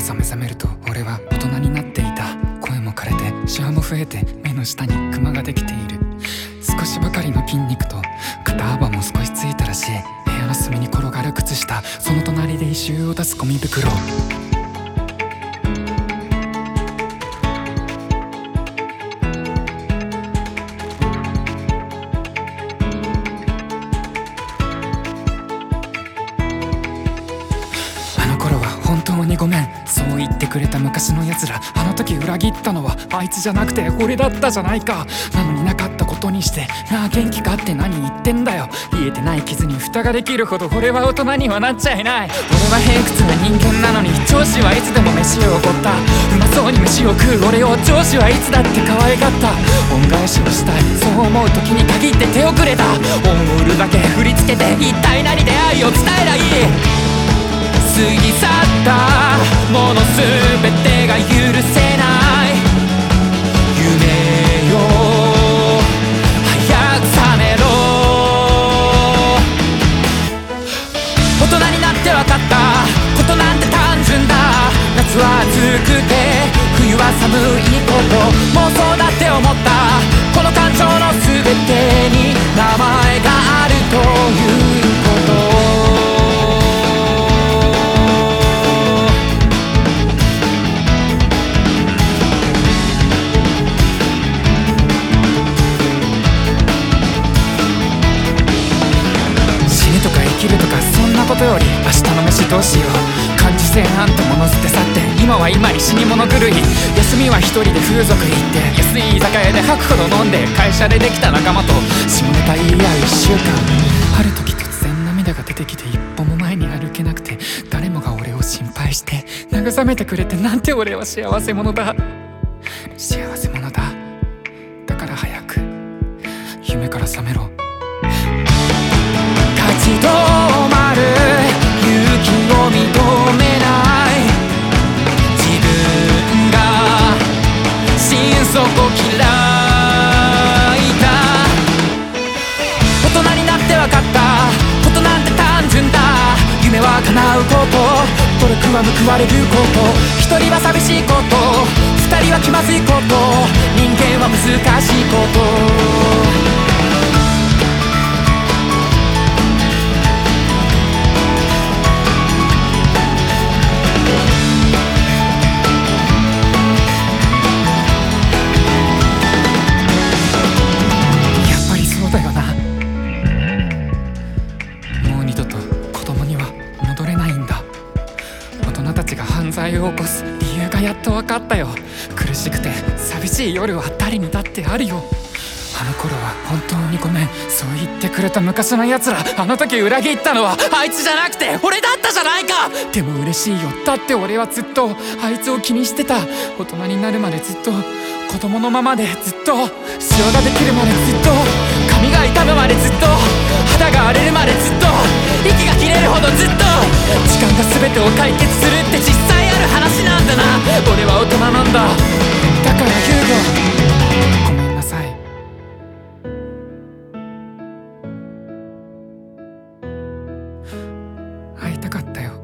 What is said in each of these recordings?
朝目覚めると俺は大人になっていた。声も枯れてシワも増えて目の下にクマができている。少しばかりの筋肉と肩幅も少しついたらしい。部屋の隅に転がる靴下、その隣で異臭を出すゴミ袋。本当にごめん、そう言ってくれた昔の奴ら。あの時裏切ったのはあいつじゃなくて俺だったじゃないか。なのになかったことにして、なあ元気かって何言ってんだよ。癒えてない傷に蓋ができるほど俺は大人にはなっちゃいない。俺は偏屈な人間なのに上司はいつでも飯をおごった。うまそうに飯を食う俺を上司はいつだって可愛がった。恩返しをしたい、そう思う時に限って手遅れだ。恩を売るだけ振り付けて一体何で愛を伝えりゃいい。過ぎ去ったものすべてが許せない。夢よ早く覚めろ。大人になって分かったことなんて単純だ。夏は暑くて冬は寒いこと、もうそうだって思った。この感情のすべてに名前があるということ。生きるとかそんなことより明日の飯どうしよう。感受性なんてもの捨て去って今は今に死に物狂い。休みは一人で風俗行って安い居酒屋で吐くほど飲んで、会社でできた仲間と下ネタ言い合う1週間。ある時突然涙が出てきて一歩も前に歩けなくて、誰もが俺を心配して慰めてくれて、なんて俺は幸せ者だ。幸せ者だ。だから早く夢から覚めろ。立ち止まる勇気を認めない。自分が心底嫌いだ。大人になって分かったことなんて単純だ。夢は叶うこと、努力は報われること。一人は寂しいこと、二人は気まずいこと、人間は難しいこと。犯罪を起こす理由がやっと分かったよ。苦しくて寂しい夜は誰にだってあるよ。あの頃は本当にごめん、そう言ってくれた昔の奴ら。あの時裏切ったのはあいつじゃなくて俺だったじゃないか。でも嬉しいよ、だって俺はずっとあいつを気にしてた。大人になるまでずっと子供のままで、ずっとシワができるまでずっと、髪が傷むまでずっと、肌が荒れるまでずっと、息が切れるほどずっと。時間が全てを解決するって実際ある話なんだな。俺は大人なんだ。だから言うよ、ごめんなさい。会いたかったよ。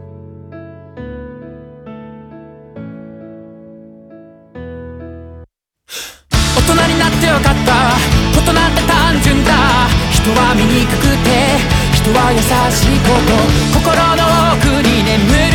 大人になって分かったことなんて単純だ。人は醜くて人は優しいこと、心の奥に眠る